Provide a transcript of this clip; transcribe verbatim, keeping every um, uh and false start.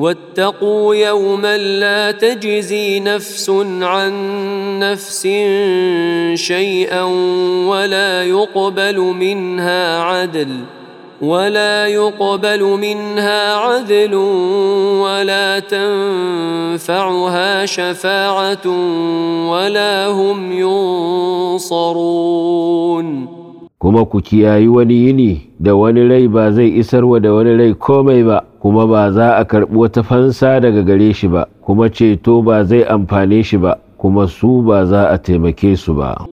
واتقوا يوما لا تجزي نفس عن نفس شيئا ولا يقبل منها عدل ولا يقبل منها عدل ولا تنفعها شفاعة ولا هم ينصرون. kuma ku kiyayi wani yini da wani rai ba zai isarwa da wani rai komai ba, kuma ba za a karɓi wata fansa daga gare shi ba, kuma ceto ba zai amfane shi ba, kuma su ba za a taimake su ba.